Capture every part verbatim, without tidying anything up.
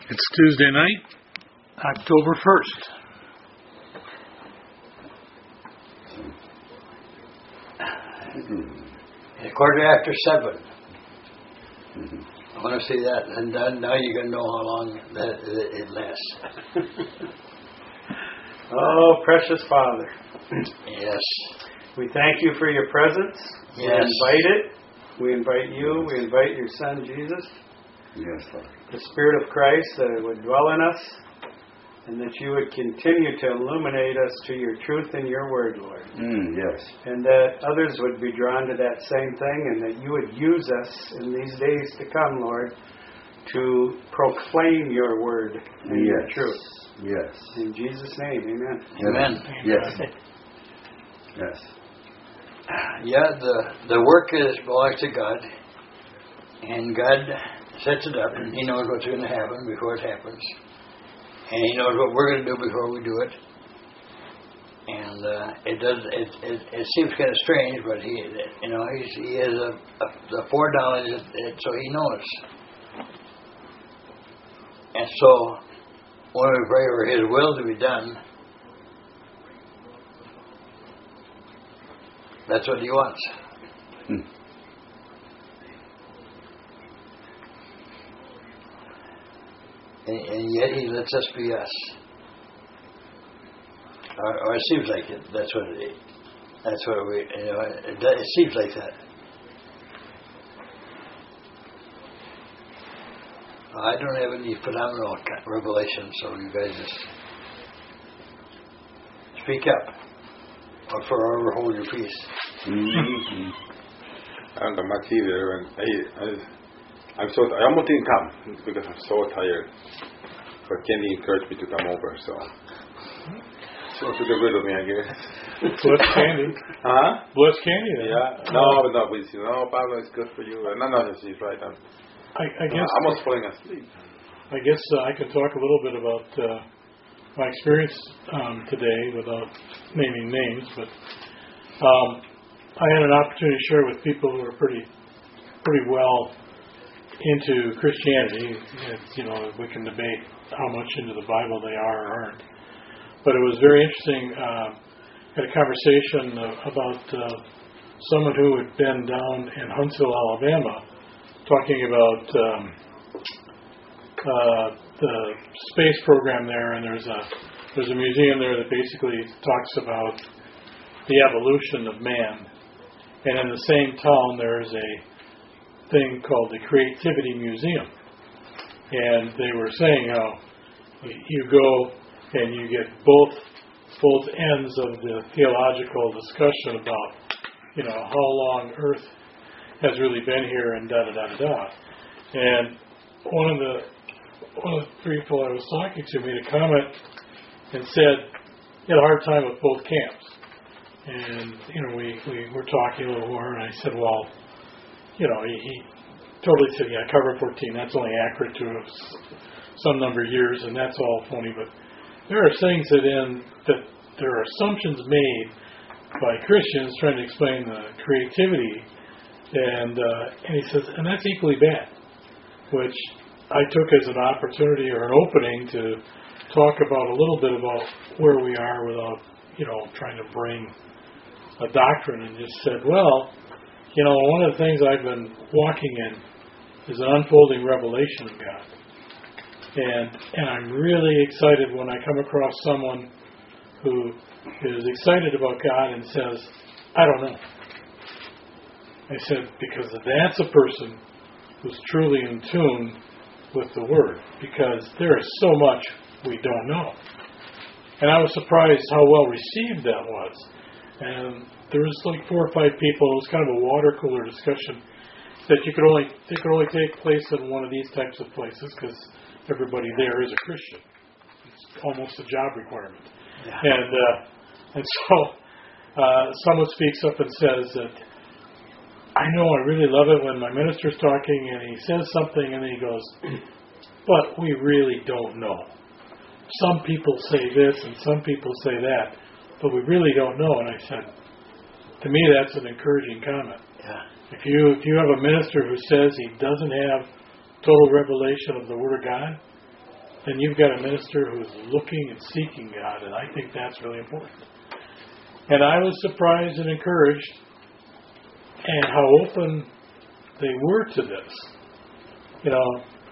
It's Tuesday night, October first. Mm-hmm. A quarter after seven. Mm-hmm. I want to see that, and then now you're going to know how long that it lasts. Oh, precious Father. Yes. We thank you for your presence. Yes. We invite it. We invite you. We invite your Son, Jesus. Yes, Lord. The Spirit of Christ that it would dwell in us, and that you would continue to illuminate us to your truth and your word, Lord. Mm, yes. And that others would be drawn to that same thing, and that you would use us in these days to come, Lord, to proclaim your word and yes. your truth. Yes. In Jesus' name, amen. Amen. Amen. Yes. Yes. Yeah, the the work is belongs to God, and God sets it up, and He knows what's going to happen before it happens, and He knows what we're going to do before we do it. And uh, it does. It, it it seems kind of strange, but He, you know, he's, He has a, a the foreknowledge, so He knows. And so, when we pray for His will to be done, that's what He wants. Hmm. And, and yet He lets us be us. Or, or it seems like it. That's what it is. That's what we, you know, it, it seems like that. I don't have any phenomenal revelation, so you guys just speak up, or forever hold your peace. Mm-hmm. I don't know much either. I, I, I'm so I almost didn't come because I'm so tired. But Kenny encouraged me to come over, so she wants to get rid of me, I guess. Bless Candy. Huh? Bless Candy. Then. Yeah. No, no, but you know, Pablo is good for you. No, no, she's right. I'm, I, I guess I'm almost falling asleep. I guess uh, I can talk a little bit about uh, my experience um, today without naming names, but um, I had an opportunity to share with people who are pretty, pretty well into Christianity. It's, you know, we can debate how much into the Bible they are or aren't, but it was very interesting. Uh, had a conversation uh, about uh, someone who had been down in Huntsville, Alabama, talking about um, uh, the space program there, and there's a there's a museum there that basically talks about the evolution of man. And in the same town, there's a thing called the Creativity Museum, and they were saying how you go and you get both both ends of the theological discussion about, you know, how long Earth has really been here and da da da da da. And one of the one of the people I was talking to made a comment and said he had a hard time with both camps. And you know, we, we were talking a little more, and I said, well, you know, he, he totally said, yeah, cover fourteen, that's only accurate to some number of years, and that's all phony. But there are things that in that there are assumptions made by Christians trying to explain the creativity. And uh, and he says, and that's equally bad, which I took as an opportunity or an opening to talk about a little bit about where we are without, you know, trying to bring a doctrine, and just said, well, you know, one of the things I've been walking in is an unfolding revelation of God. And and I'm really excited when I come across someone who is excited about God and says, I don't know. I said, because that's a person who's truly in tune with the Word, because there is so much we don't know. And I was surprised how well received that was. And there was like four or five people. It was kind of a water cooler discussion that you could only it could only take place in one of these types of places because everybody there is a Christian. It's almost a job requirement. Yeah. And uh, and so uh, someone speaks up and says that, I know I really love it when my minister's talking and he says something and then he goes, but we really don't know. Some people say this and some people say that, but we really don't know. And I said, to me, that's an encouraging comment. Yeah. If you if you have a minister who says he doesn't have total revelation of the Word of God, then you've got a minister who's looking and seeking God, and I think that's really important. And I was surprised and encouraged and how open they were to this, you know.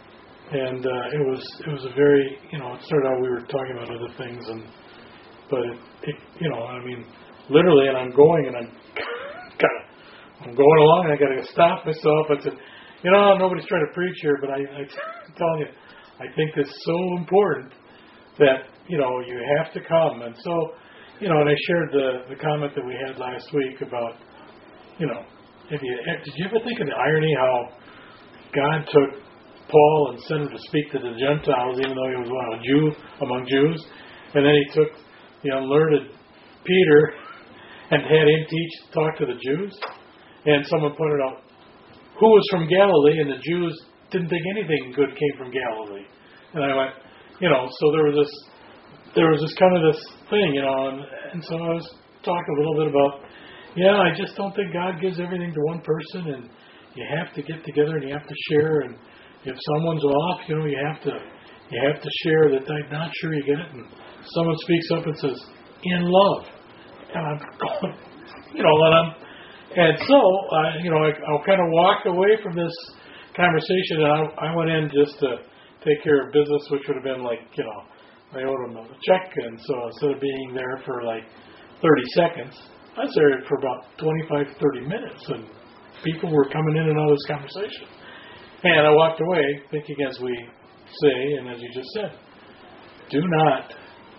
And uh, it was it was a very, you know, it started out we were talking about other things, and but it, it you know, I mean, literally, and I'm going and I'm kind of, I'm going along and I got to stop myself. I said, you know, nobody's trying to preach here, but I, I, I'm telling you, I think it's so important that, you know, you have to come. And so, you know, and I shared the, the comment that we had last week about, you know, if you, did you ever think of the irony how God took Paul and sent him to speak to the Gentiles, even though he was what, a Jew among Jews, and then he took the unlearned Peter and had him teach, talk to the Jews, and someone pointed out, who was from Galilee, and the Jews didn't think anything good came from Galilee. And I went, you know, so there was this, there was this kind of this thing, you know, and, and so I was talking a little bit about, yeah, I just don't think God gives everything to one person, and you have to get together and you have to share, and if someone's off, you know, you have to, you have to share that I'm not sure you get it, and someone speaks up and says, in love, and I'm going, you know, and I'm, and so, uh, you know, I, I kind of walked away from this conversation, and I, I went in just to take care of business, which would have been like, you know, I owed them a check, and so instead of being there for like thirty seconds, I was there for about twenty-five, thirty minutes, and people were coming in and out of this conversation. And I walked away thinking, as we say, and as you just said, do not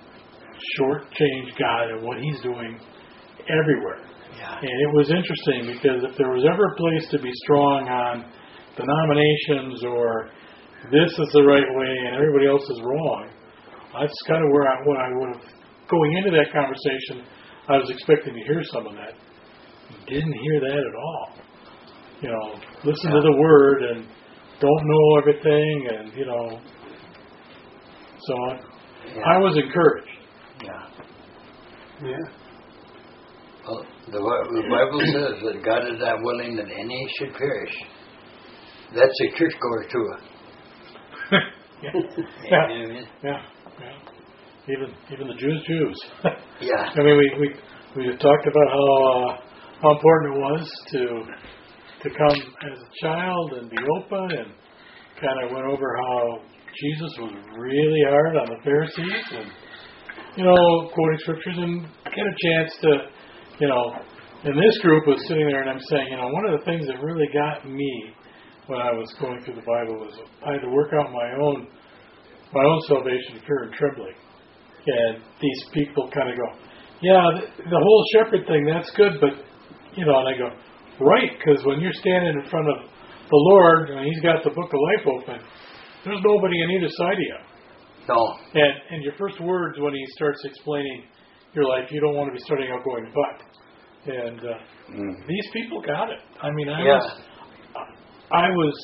shortchange God and what He's doing everywhere. Yeah. And it was interesting because if there was ever a place to be strong on denominations or this is the right way and everybody else is wrong, that's kind of where I, what I would have, going into that conversation, I was expecting to hear some of that. Didn't hear that at all. You know, listen yeah. to the Word and don't know everything, and, you know, so I, yeah. I was encouraged. Yeah. Yeah. Well, the, the Bible says that God is not willing that any should perish. That's a churchgoer too. yeah. Yeah. yeah. Yeah. Yeah. Even even the Jews, Jews. yeah. I mean, we we we talked about how uh, how important it was to to come as a child and be open, and kind of went over how Jesus was really hard on the Pharisees, and you know, quoting scriptures, and get a chance to. You know, and this group was sitting there, and I'm saying, you know, one of the things that really got me when I was going through the Bible was I had to work out my own my own salvation, fear and trembling. And these people kind of go, yeah, the, the whole shepherd thing, that's good, but, you know, and I go, right, because when you're standing in front of the Lord, and He's got the book of life open, there's nobody on either side of you. No. And, and your first words when He starts explaining your life, you don't want to be starting out going, but. And uh, mm. these people got it. I mean, I yeah. was I was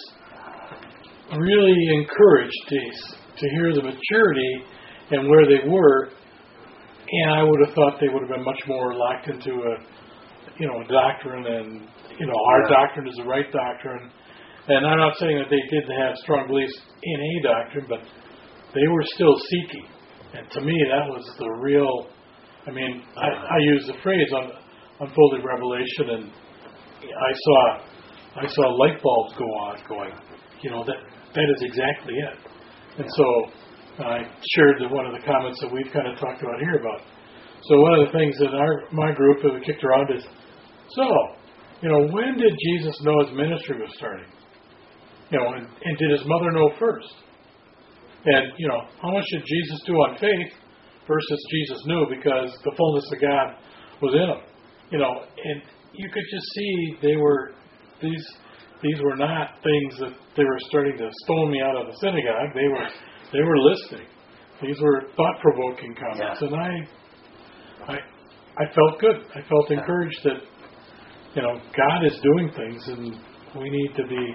really encouraged to to hear the maturity and where they were, and I would have thought they would have been much more locked into a you know a doctrine, and you know our yeah. doctrine is the right doctrine. And I'm not saying that they didn't have strong beliefs in a doctrine, but they were still seeking. And to me, that was the real. I mean, I, I use the phrase on unfolded revelation, and I saw, I saw light bulbs go on, going, you know, that that is exactly it. And so I shared the, one of the comments that we've kind of talked about here about. So one of the things that our my group that we kicked around is, so, you know, when did Jesus know His ministry was starting? You know, and, and did His mother know first? And you know, how much did Jesus do on faith? Versus Jesus knew because the fullness of God was in Him. You know, and you could just see they were, these these were not things that they were starting to stone me out of the synagogue. They were they were listening. These were thought-provoking comments. Yeah. And I, I I felt good. I felt encouraged that, you know, God is doing things, and we need to be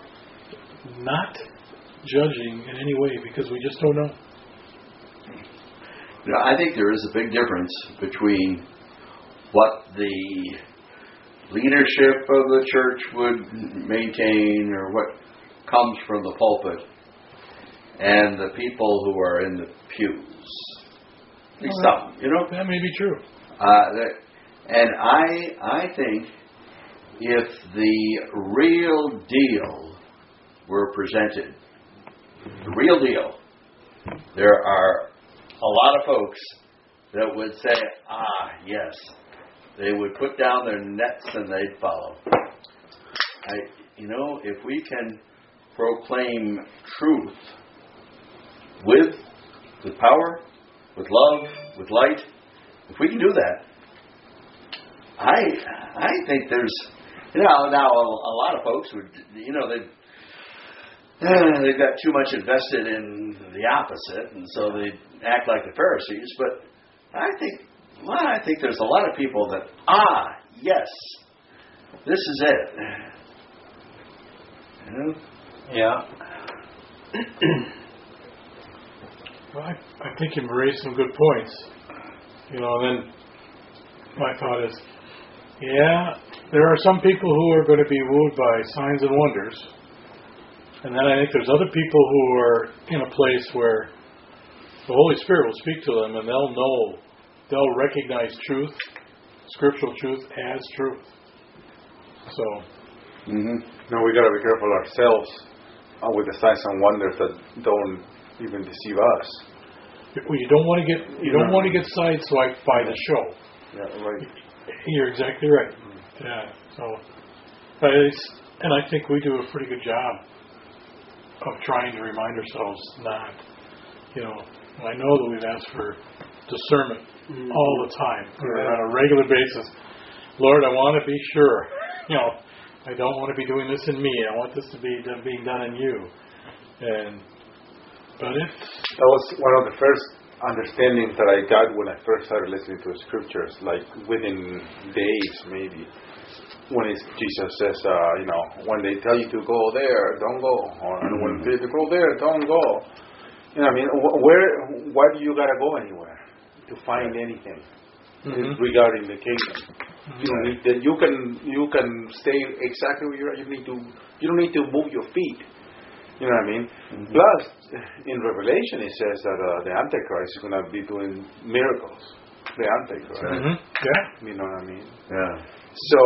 not judging in any way because we just don't know. You know, I think there is a big difference between what the leadership of the church would maintain or what comes from the pulpit and the people who are in the pews. At least Well, some, you know. That may be true. Uh, that, and I, I think if the real deal were presented, the real deal, there are a lot of folks that would say, ah, yes. They would put down their nets and they'd follow. I, you know, if we can proclaim truth with, with power, with love, with light, if we can do that, I, I think there's, you know, now a, a lot of folks would, you know, they, uh, they've got too much invested in the opposite, and so they act like the Pharisees. But I think, well, I think there's a lot of people that, ah, yes, this is it. You know? Yeah. Well, I, I think you've raised some good points. You know, and then my thought is, yeah, there are some people who are going to be wooed by signs and wonders. And then I think there's other people who are in a place where the Holy Spirit will speak to them and they'll know, they'll recognize truth, scriptural truth as truth. So, mm-hmm. No, we got to be careful ourselves uh, with the signs and wonders that don't even deceive us. well, you don't want to get you don't want to get sideswiped by the show. Yeah, right. You're exactly right. Mm-hmm. Yeah. So, but it's, and I think we do a pretty good job of trying to remind ourselves not, you know, I know that we've asked for discernment mm-hmm. all the time, yeah. on a regular basis. Lord, I want to be sure, you know, I don't want to be doing this in me. I want this to be done, being done in you. And, but it's... That was one of the first understandings that I got when I first started listening to the scriptures, like within days maybe. When it's, Jesus says, uh, you know, when they tell you to go there, don't go. Or mm-hmm. when they say, go there, don't go. You know what I mean? Where, why do you got to go anywhere to find anything mm-hmm. regarding the kingdom? Mm-hmm. You don't need that. You can you can stay exactly where you are. You need to. You don't need to move your feet. You know what I mean? Mm-hmm. Plus, in Revelation, it says that uh, the Antichrist is going to be doing miracles. The Antichrist. Mm-hmm. Yeah. You know what I mean? Yeah. So,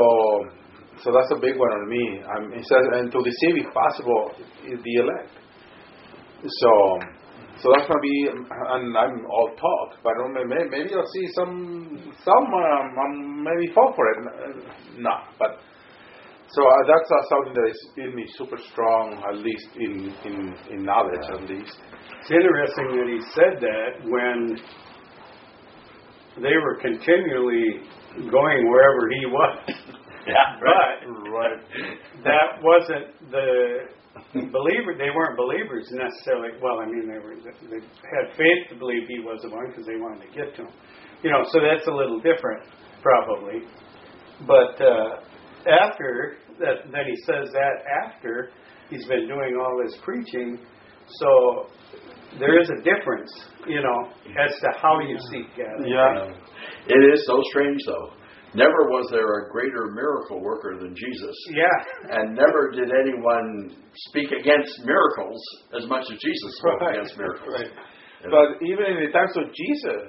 so that's a big one on me. Um, it says, and to deceive, if possible, the elect. So, so that's gonna be, and I'm all talk, but maybe, maybe I'll see some, some um, um, maybe fall for it. No, but so uh, that's uh, something that is in me super strong, at least in in, in knowledge, yeah. at least. It's interesting that he said that when they were continually going wherever he was. Yeah, right. But right. that wasn't the believer. They weren't believers necessarily. Well, I mean, they were. They had faith to believe he was the one because they wanted to get to him. You know, so that's a little different, probably. But uh, after that, then he says that after he's been doing all this preaching, so there is a difference, you know, as to how you seek God. Yeah. It is so strange, though. Never was there a greater miracle worker than Jesus. Yeah. And never did anyone speak against miracles as much as Jesus spoke right. against miracles. Right. But even in the times of Jesus,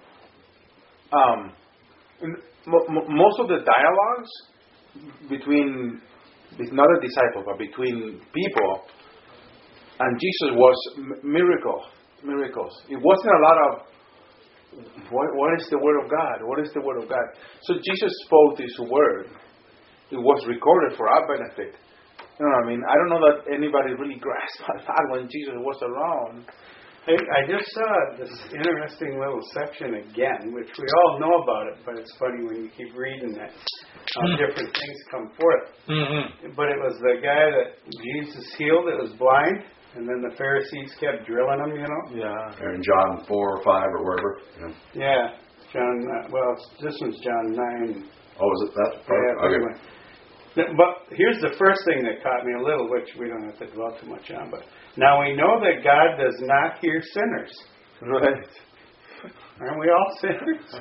um, m- m- most of the dialogues between, not a disciple, but between people and Jesus was m- miracle, miracles. It wasn't a lot of, what, what is the Word of God? What is the Word of God? So Jesus spoke this Word. It was recorded for our benefit. You know what I mean? I don't know that anybody really grasped that when Jesus was around. Hey, I just saw this interesting little section again, which we all know about it, but it's funny when you keep reading it. How different things come forth. Mm-hmm. But it was the guy that Jesus healed that was blind. And then the Pharisees kept drilling him, you know? Yeah. In John four or five or wherever. Yeah. Yeah. John, uh, well, this one's John nine. Oh, is it that? Yeah, okay. Anyway. But here's the first thing that caught me a little, which we don't have to dwell too much on. But now we know that God does not hear sinners. Right. Aren't we all sinners?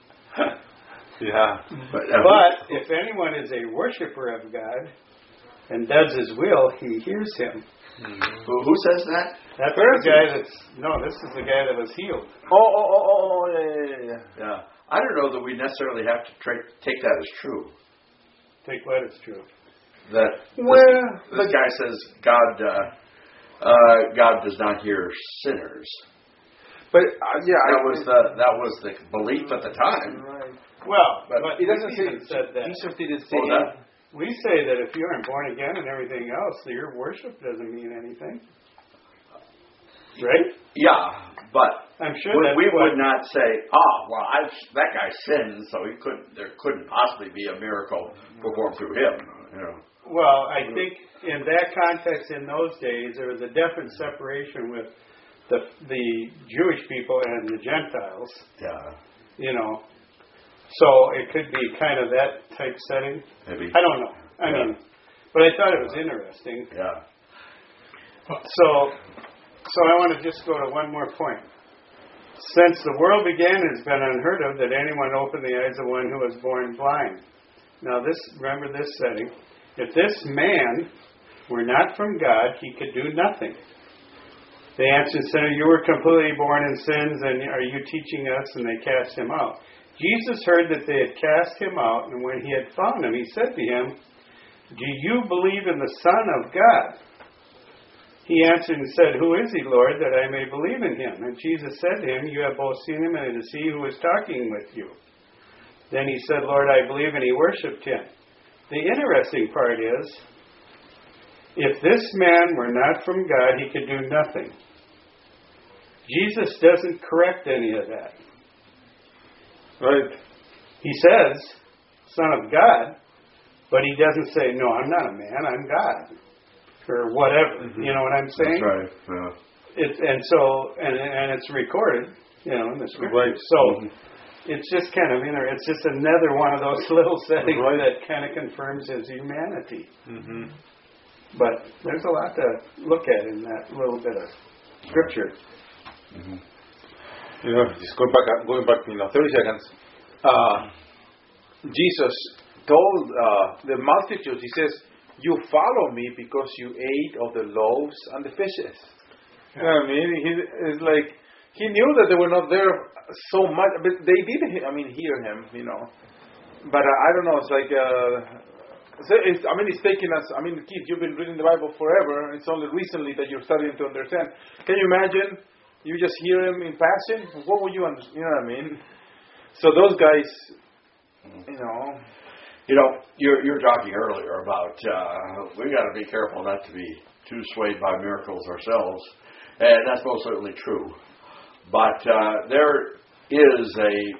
Yeah. But, uh, but if anyone is a worshiper of God and does His will, He hears him. Mm-hmm. Who, who says that? That's the Pharisees. guy that's no. This is the guy that was healed. Oh, oh, oh, oh, oh, yeah, yeah, yeah, yeah. Yeah. I don't know that we necessarily have to tra- take that as true. Take what is true. That Well, this, this guy says God uh, uh, God does not hear sinners. But uh, yeah, That I was the that was the belief at the time. Right. Well, But but It doesn't say. Stephen said that. Jesus didn't say. Oh, that? We say that if you aren't born again and everything else, that your worship doesn't mean anything. Right? Yeah, but I'm sure we, that's we what, would not say, "Oh, well, I've, that guy sinned, so he couldn't. There couldn't possibly be a miracle performed through him." You know. Well, I think in that context, in those days, there was a definite separation with the the Jewish people and the Gentiles. Yeah, You know, so it could be kind of that type setting. maybe. I don't know. I Yeah. mean, but I thought it was interesting. Yeah. So, so I want to just go to one more point. Since the world began, it has been unheard of that anyone opened the eyes of one who was born blind. Now, this remember this setting. If this man were not from God, he could do nothing. They answered, "Sinner, you were completely born in sins, and are you teaching us?" And they cast him out. Jesus heard that they had cast him out, and when he had found him, he said to him, "Do you believe in the Son of God?" He answered and said, "Who is he, Lord, that I may believe in him?" And Jesus said to him, "You have both seen him, and it is he who is talking with you." Then he said, "Lord, I believe," and he worshipped him. The interesting part is, if this man were not from God, he could do nothing. Jesus doesn't correct any of that. Right. He says, Son of God, but he doesn't say, "No, I'm not a man, I'm God," or whatever. Mm-hmm. You know what I'm saying? That's right. Yeah. It, and so, and and it's recorded, you know, in the scripture. Right. So Mm-hmm. it's just kind of inter. It's just another one of those little settings Right. that kind of confirms his humanity. Mm-hmm. But there's a lot to look at in that little bit of scripture. Mm-hmm. You know, just going back, going back, you know, thirty seconds. Uh, Jesus told uh, the multitudes, he says, "You follow me because you ate of the loaves and the fishes." You know what I mean? He, it's like, he knew that they were not there so much, but they did, I mean, hear him, you know. But uh, I don't know, it's like, uh, so it's, I mean, it's taking us, I mean, Keith, you've been reading the Bible forever. It's only recently that you're starting to understand. Can you imagine? You just hear him in passing. What would you understand? You know what I mean? So those guys, you know. You know, you're, you're talking earlier about uh, we got to be careful not to be too swayed by miracles ourselves, and that's most certainly true. But uh, there is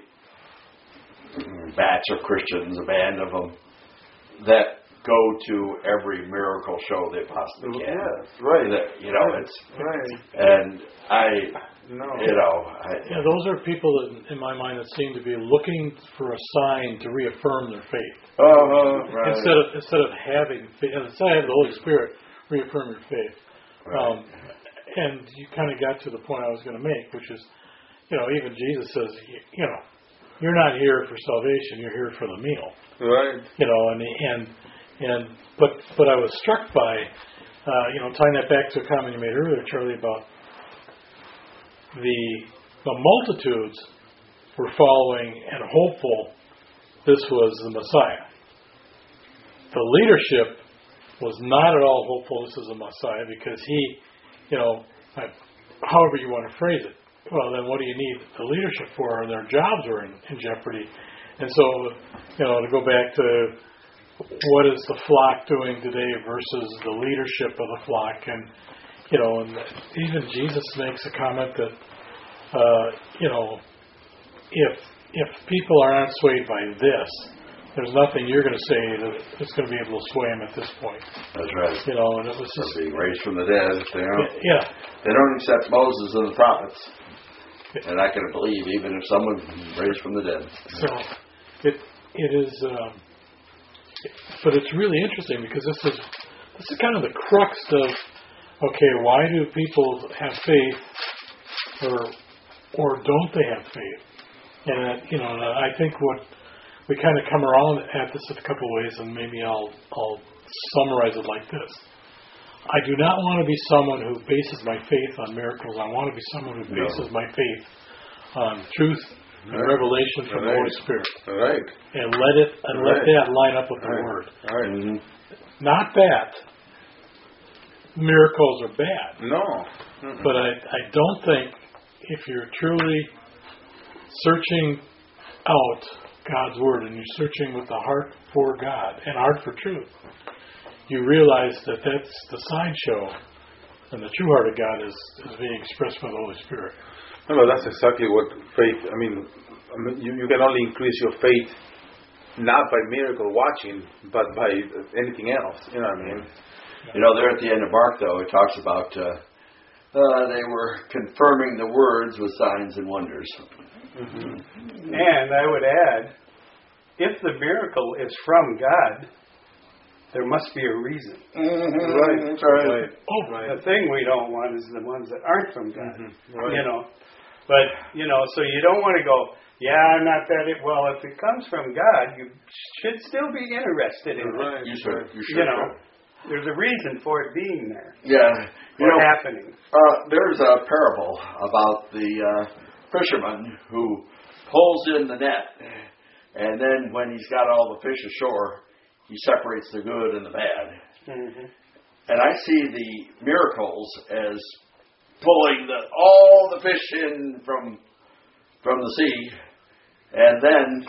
a batch of Christians, a band of them, that go to every miracle show they possibly can. Yes, right. That, you know, it's Right. and I, No. you know, I, Yeah, those are people that, in my mind, that seem to be looking for a sign to reaffirm their faith. uh, right. Instead of instead of having faith, instead of having the Holy Spirit reaffirm your faith. Right. Um, and you kind of got to the point I was going to make, which is, you know, even Jesus says, you, you know, you're not here for salvation; you're here for the meal. Right. You know, and and and but but I was struck by, uh, you know, tying that back to a comment you made earlier, Charlie, about the the multitudes were following and hopeful this was the Messiah. The leadership was not at all hopeful this is the Messiah because he, you know, however you want to phrase it. Well, then what do you need the leadership for? And their jobs are in, in jeopardy. And so, you know, to go back to what is the flock doing today versus the leadership of the flock, and you know, and even Jesus makes a comment that, uh, you know, if if people are not swayed by this, there's nothing you're going to say that is going to be able to sway them at this point. That's right. You know, and it was They're just being raised from the dead. You know? yeah. They don't accept Moses and the prophets. They're not going to believe even if someone raised from the dead. So it it is, um, but it's really interesting because this is this is kind of the crux of, okay, why do people have faith, or or don't they have faith? And uh, you know, I think what we kind of come around at this in a couple of ways, and maybe I'll I'll summarize it like this: I do not want to be someone who bases my faith on miracles. I want to be someone who bases my faith on truth and Right. revelation from the Right. Holy Spirit, Right. and let it and let Right. that line up with the Right. Word. Right. Mhm. Not that miracles are bad, No. Mm-mm. but I I don't think if you're truly searching out God's Word and you're searching with the heart for God and heart for truth, you realize that that's the sideshow, and the true heart of God is, is being expressed by the Holy Spirit. No, no, that's exactly what faith. I mean, I mean, you, you can only increase your faith not by miracle watching, but by anything else. You know what I mean? You know, there at the end of Mark, though, it talks about uh, uh, they were confirming the words with signs and wonders. Mm-hmm. And I would add, if the miracle is from God, there must be a reason. Mm-hmm. Right. That's right. Right. Oh, Right. The thing we don't want is the ones that aren't from God. Mm-hmm. Right. You know, but you know, so you don't want to go, yeah, I'm not that. It, well, if it comes from God, you should still be interested in Right. it. You should. You should. You know, there's a reason for it being there. Yeah. You Or know, happening. Uh, there's a parable about the uh, fisherman who pulls in the net, and then when he's got all the fish ashore, he separates the good and the bad. Mm-hmm. And I see the miracles as pulling the, all the fish in from from the sea, and then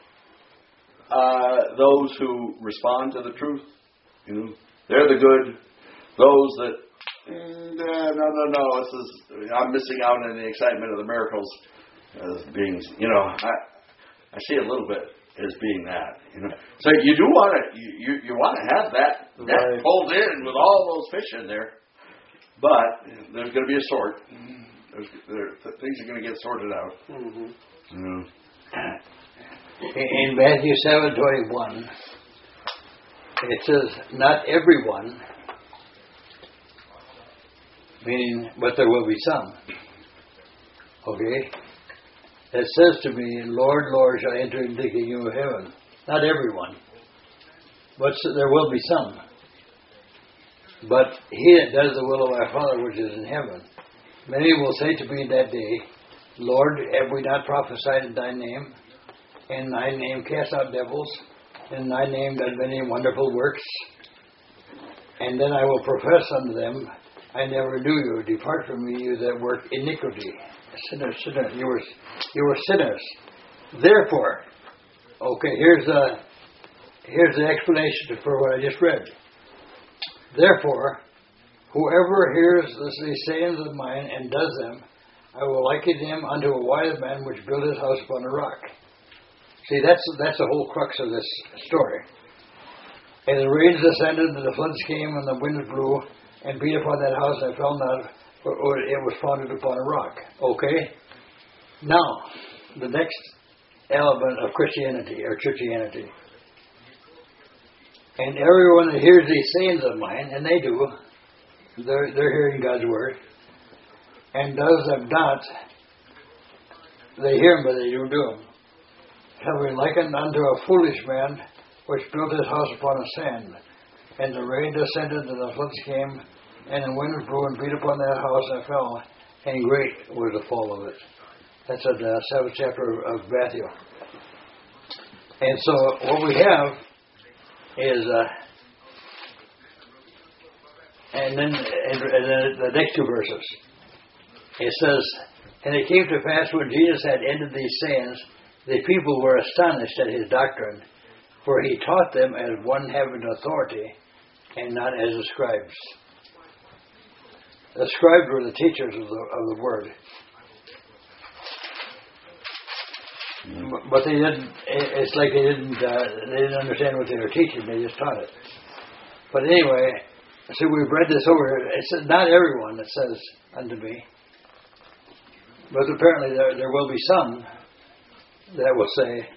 uh, those who respond to the truth, you know, they're the good. Those that mm, no, no, no, no, this is I'm missing out on the excitement of the miracles as being, you know, I I see a little bit as being that, you know. So you do want to you you, you want to have that net Right. pulled in with all those fish in there, but there's going to be a sort. There's, there, things are going to get sorted out. Mm-hmm. You know. In Matthew seven twenty-one, it says, not everyone, meaning, but there will be some. Okay? It says to me, Lord, Lord, shall enter into the kingdom of heaven. Not everyone, but so there will be some. But he that does the will of my Father which is in heaven. Many will say to me in that day, Lord, have we not prophesied in thy name? In thy name cast out devils? In thy name done many wonderful works? And then I will profess unto them, I never knew you. Depart from me, you that work iniquity. Sinners, sinners. You were, you were sinners. Therefore, okay, here's the, here's the explanation for what I just read. Therefore, whoever hears these sayings of mine and does them, I will liken him unto a wise man which built his house upon a rock. See, that's that's the whole crux of this story. And the rains descended, and the floods came, and the winds blew, and beat upon that house, and it fell not, for it was founded upon a rock. Okay? Now, the next element of Christianity, or churchianity. And everyone that hears these sayings of mine, and they do, they're, they're hearing God's word, and does them not, they hear them, but they don't do them. Shall be likened unto a foolish man which built his house upon a sand. And the rain descended, and the floods came, and the winds blew and beat upon that house, and it fell, and great was the fall of it. That's in the seventh chapter of Matthew. And so what we have is, uh, and then and, and then the next two verses, it says, and it came to pass when Jesus had ended these sayings, the people were astonished at his doctrine, for he taught them as one having authority, and not as the scribes. The scribes were the teachers of the of the word, but they didn't. It's like they didn't. Uh, they didn't understand what they were teaching. They just taught it. But anyway, so we've read this over. It's not everyone that says unto me, but apparently there there will be some that will say,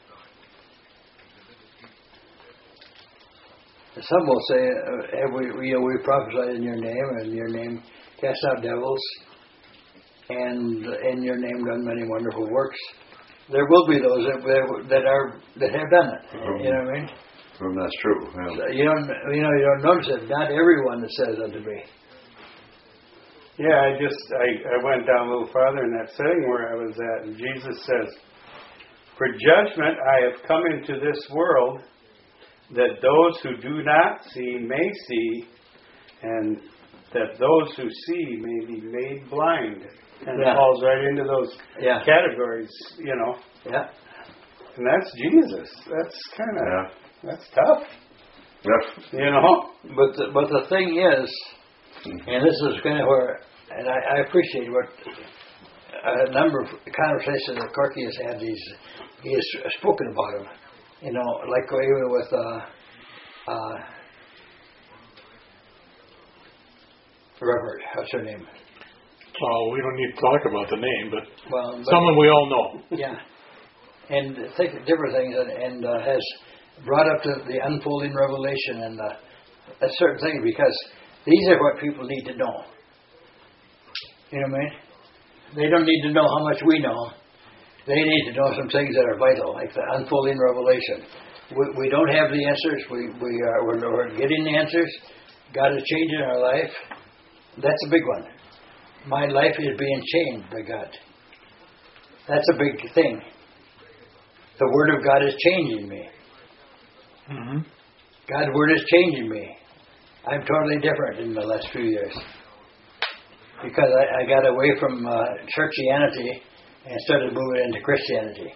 some will say, uh, have we, you know, we prophesied in your name, and in your name cast out devils, and in your name done many wonderful works. There will be those that, that are that have done it. You know what I mean? Well, that's true. Well, You don't, you know, you don't notice it. Not everyone that says unto me. Yeah, I just I, I went down a little farther in that setting where I was at, and Jesus says, "For judgment I have come into this world, that those who do not see may see, and that those who see may be made blind." And Yeah. it falls right into those Yeah. categories, you know. Yeah. And that's Jesus. That's kind of yeah. that's tough, Yeah. you know. But the, but the thing is, and this is kind of where, and I, I appreciate what a number of conversations that Corky has had. These he has spoken about him, you know, like even with uh, uh, Reverend, what's her name? Well, we don't need to talk about the name, but Well, but, someone we all know. yeah, and think of different things, and, and uh, has brought up the, the unfolding revelation and uh, a certain thing, because these are what people need to know. You know what I mean? They don't need to know how much we know. They need to know some things that are vital, like the unfolding revelation. We, we don't have the answers. We we are we're, we're getting the answers. God is changing our life. That's a big one. My life is being changed by God. That's a big thing. The Word of God is changing me. Mm-hmm. God's Word is changing me. I'm totally different in the last few years. Because I, I got away from uh, churchianity and started moving into Christianity.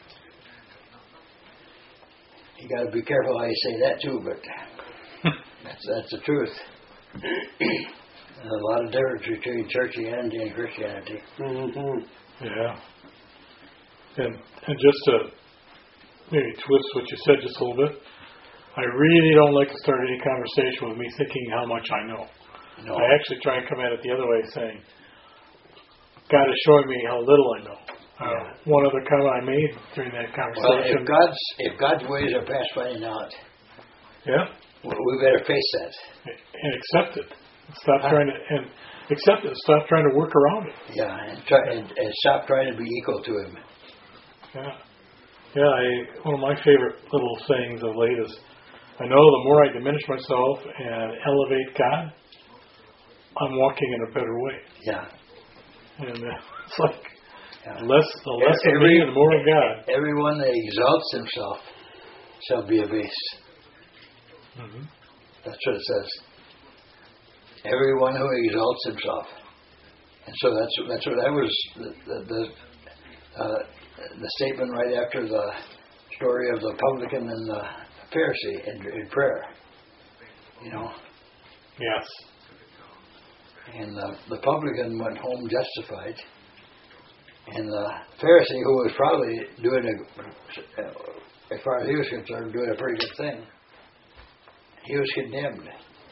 You got to be careful how you say that too, but that's, that's the truth. There's a lot of difference between churchianity and Christianity. Mm-hmm. Yeah. And and just to maybe twist what you said just a little bit, I really don't like to start any conversation with me thinking how much I know. No. I actually try and come at it the other way, saying, God is showing me how little I know. Uh, Yeah. One other comment I made during that Well, conversation. if God's if God's ways are past finding out, Yeah. we we better face that. And accept it. Stop trying to and accept it. Stop trying to work around it. Yeah, and try and, and stop trying to be equal to Him. Yeah. Yeah. I, one of my favorite little sayings of late is, I know the more I diminish myself and elevate God, I'm walking in a better way. Yeah. And uh, it's like yeah. less the less of me and the more of God. Everyone that exalts himself shall be abased. Mm-hmm. That's what it says. Everyone who exalts himself, and so that's that's what that was the the the, uh, the statement right after the story of the publican and the Pharisee in, in prayer. You know, Yes. and the, the publican went home justified, and the Pharisee, who was probably doing a, as far as he was concerned, doing a pretty good thing, he was condemned.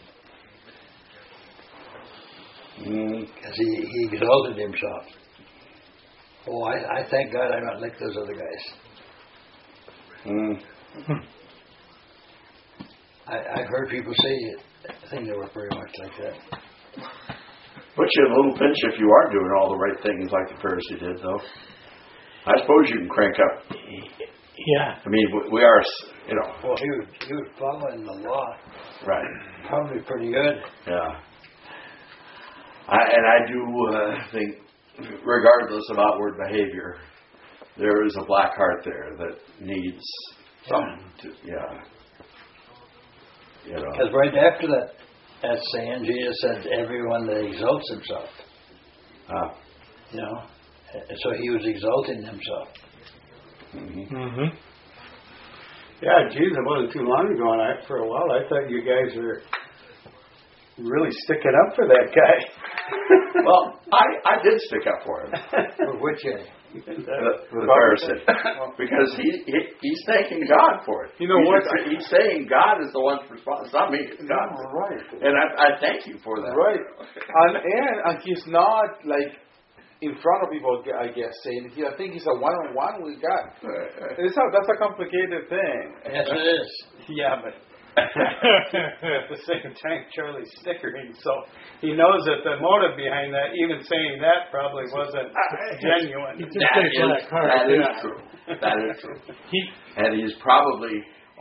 Because he, he exalted himself. Oh, I, I thank God I'm not like those other guys. Mm. I, I've heard people say, I think they were pretty much like that. Puts you in a little pinch if you are doing all the right things like the Pharisee did, though. I suppose you can crank up. Yeah. I mean, we, we are, you know. Well, he was, he was following the law Right. probably pretty good. Yeah. I, and I do uh, think, regardless of outward behavior, there is a black heart there that needs something to, yeah. You know. Because right after that, that saying, Jesus said, everyone that exalts himself. Ah. You know? And so he was exalting himself. Mm-hmm. Mm-hmm. Yeah, geez, it wasn't too long ago, and I, for a while I thought you guys were really sticking up for that guy. Well, I, I did stick up for him. For which guy? The, the Pharisee. Because he, he he's thanking God for it. You know he's, what? He's saying God is the one responsible. It's not me, it's God. Right. And I, I thank you for that. Right. And, and and he's not like in front of people, I guess, saying he, I think he's a one-on-one with God. It's a, that's a complicated thing. Yes, it is. Yeah, but at the same time, Charlie's stickering, so he knows that the motive behind that, even saying that, probably wasn't genuine. He just That takes is, black heart. that is Yeah. true. That is true. He, And he's probably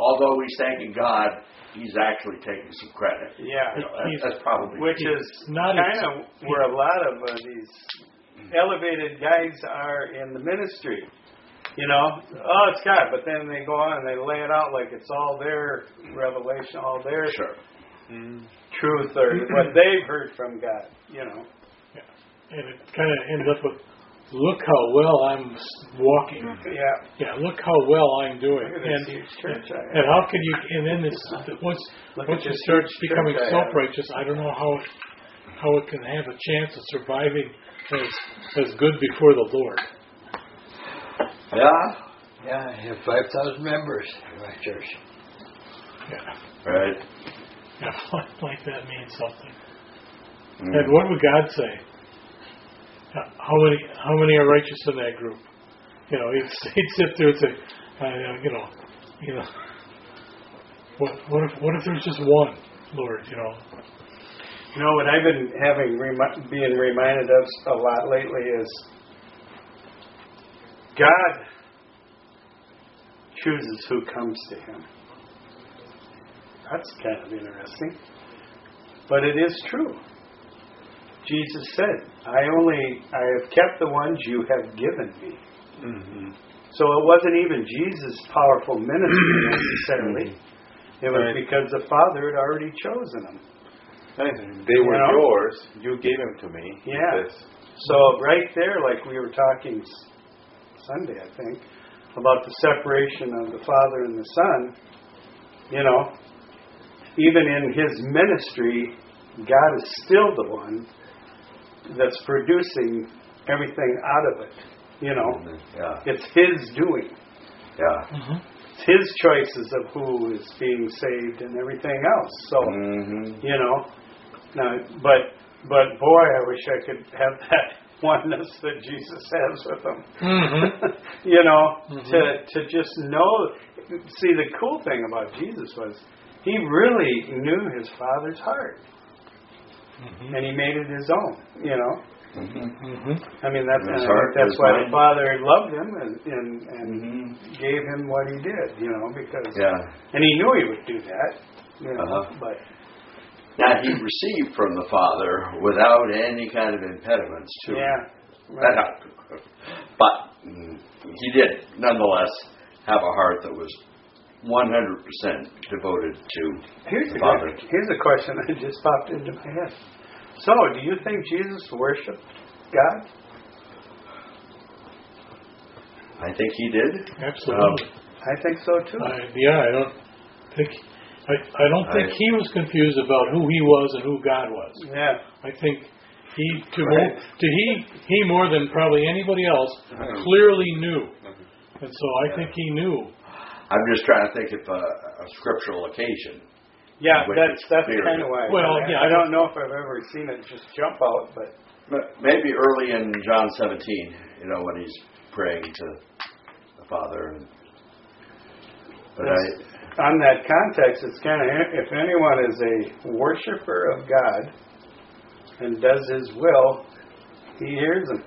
although he's thanking God, he's actually taking some credit. Yeah. You know, that- that's probably Which He's is not kind ex- of where a lot of uh, these elevated guys are in the ministry. You know, oh, it's God, but then they go on and they lay it out like it's all their revelation, all their sure. truth, or what they've heard from God. You know. And it kind of ends up with, look how well I'm s- walking. Yeah. Yeah, look how well I'm doing. Look at And, this huge church I have. and how can you, and then it's, once, Look once at you this start huge becoming church I have. self-righteous, I don't know how, it- how it can have a chance of surviving as, as good before the Lord. Yeah. Yeah, I have five thousand members in my church. Yeah. Right. Yeah, like that means something. Mm. And what would God say? Uh, How many how many are righteous in that group? You know, he'd, he'd sit there and say, uh, you know, you know, what what if what if there's just one, Lord? You know. You know what I've been having remi- being reminded of a lot lately is God chooses who comes to Him. That's kind of interesting, but it is true. Jesus said, "I only I have kept the ones you have given me." Mm-hmm. So it wasn't even Jesus' powerful ministry necessarily. It was Right. because the Father had already chosen them. They were You know? yours. You gave them to me. Yeah. Yes. So right there, like we were talking s- Sunday, I think, about the separation of the Father and the Son, you know, even in His ministry, God is still the one that's producing everything out of it. You know, Yeah. it's His doing. Yeah. Mm-hmm. It's His choices of who is being saved and everything else. So, Mm-hmm. you know, now, but but boy, I wish I could have that oneness that Jesus has with them. Mm-hmm. you know, Mhm. to to just know. See, the cool thing about Jesus was He really knew His Father's heart, Mm-hmm. and He made it His own. You know, Mm-hmm. Mm-hmm. I mean that's His I heart, think that's His why mind. the Father loved Him and and, and Mm-hmm. gave Him what He did. You know, because Yeah. and He knew He would do that. You know, Uh-huh. but Now he received from the Father without any kind of impediments to yeah, that. right. But mm, he did nonetheless have a heart that was one hundred percent devoted to Here's the a Father. good, here's a question that just popped into my head. So, do you think Jesus worshipped God? I think he did. Absolutely. I think so too. I, yeah, I don't think I, I don't think I- he was confused about who he was and who God was. yeah. I think he to Right. mo- to he he more than probably anybody else clearly knew, and so I think he knew. I'm just trying to think of a, a scriptural occasion. Yeah, Which that's is that's clear. kind of why. Well, I, yeah, I don't know if I've ever seen it just jump out, but But maybe early in John seventeen, you know, when he's praying to the Father. And, but I, on that context, it's kind of if anyone is a worshiper of God and does His will, He hears him.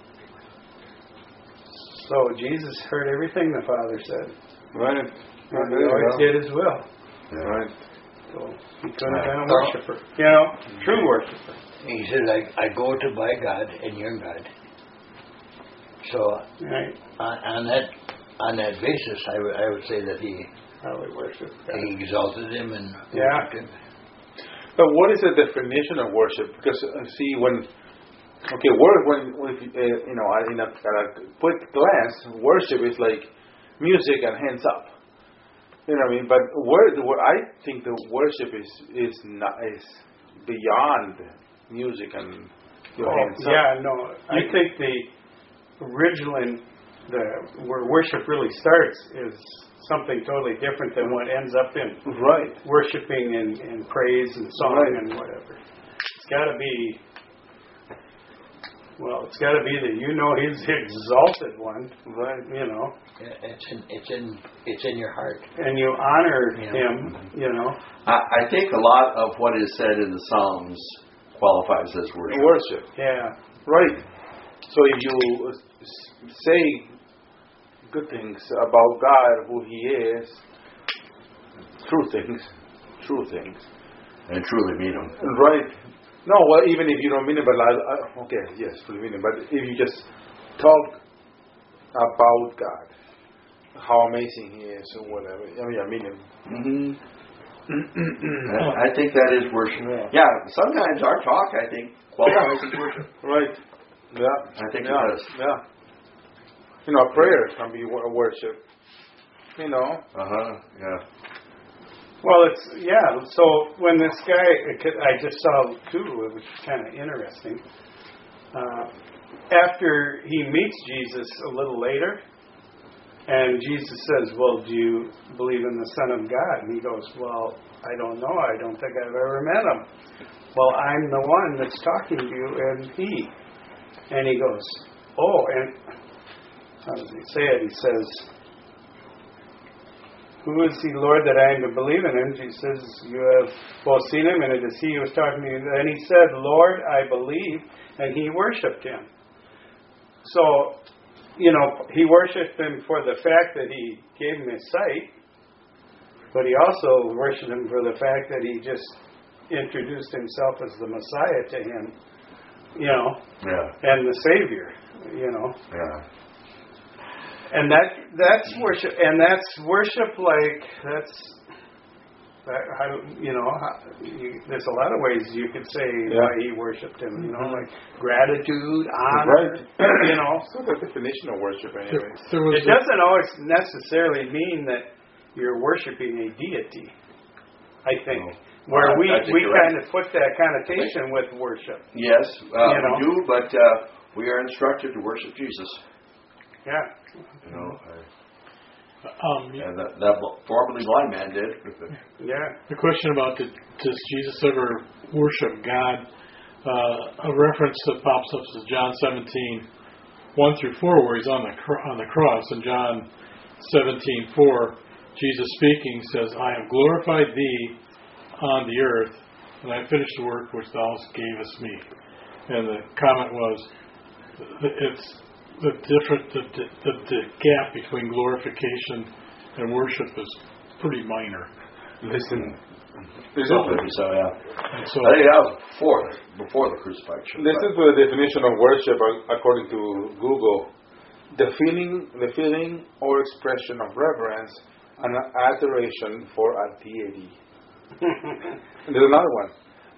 So Jesus heard everything the Father said. Right. And He always did His will. Right. So he couldn't have been a Well- worshiper. You know, true worshiper. He said, I, I go to my God and your God. So Right? on, on that on that basis, I would I would say that he, Probably worship God. he exalted him and Yeah. worshipped him. But what is the definition of worship? Because uh, see, when okay, word when, when uh, you know, in a, at a quick glance, worship is like music and hands up. You know what I mean? But word, word I think the worship is is not is beyond music and your Oh, hands up. yeah, no. I think the original in the where worship really starts is something totally different than what ends up in Right. worshiping and, and praise and song Right. and whatever. It's got to be. Well, it's got to be that you know He's the exalted one, Right. you know, Yeah, It's in it's in it's in your heart. and you honor Yeah. Him, you know. I, I think a lot of what is said in the Psalms qualifies as worship. Worship. Yeah, Right. So if you uh, s- say good things about God, who He is, true things, true things, and truly mean them. right? No, well, even if you don't mean it, but I, I, okay, yes, truly mean it. But if you just talk about God, how amazing He is, or whatever, I mean, I mean Him. Mm-hmm. I, I think that is worship. Yeah. Yeah, sometimes our talk, I think, qualifies as worship. Right. Yeah. I think yeah. it does. Yeah. You know, prayer can be wor- worship. You know. Uh huh. Yeah. Well, it's yeah. So when this guy, I just saw too, it was kind of interesting. Uh, after he meets Jesus a little later, and Jesus says, "Well, do you believe in the Son of God?" And he goes, "Well, I don't know. I don't think I've ever met him." "Well, I'm the one that's talking to you, and he." And he goes, "Oh," and how does he say it? He says, "Who is he, Lord, that I am to believe in him?" Jesus says, "You have both seen him, and it is he who was talking to you." And he said, "Lord, I believe," and he worshipped him. So, you know, he worshipped him for the fact that he gave him his sight, but he also worshipped him for the fact that he just introduced himself as the Messiah to him, you know, Yeah. and the Savior, you know. Yeah. And that that's worship, and that's worship like that's that, how, you know how, you, there's a lot of ways you could say Yeah. why he worshipped him. You know, like gratitude, honor. Right. You know, It's not the definition of worship There, anyway. there was it doesn't always necessarily mean that you're worshiping a deity. I think No. where Well, we I think we you're right. kind of put that connotation with worship. Yes, uh, You know? we do, but uh, we are instructed to worship Jesus. Yeah. You know, uh, um, and that, that formerly blind man did. Yeah. the question about did, does Jesus ever worship God? Uh, a reference that pops up is John seventeen, one through four, where he's on the cr- on the cross. In John seventeen four, Jesus speaking says, "I have glorified thee on the earth, and I have finished the work which thou gavest me." And the comment was, it's the different the, the, the gap between glorification and worship is pretty minor. Listen. So, Listen, so yeah. And so, I think that was before the, before the crucifixion. listen to the definition of worship uh, according to Google. The feeling, the feeling or expression of reverence and adoration for a deity. And there's another one.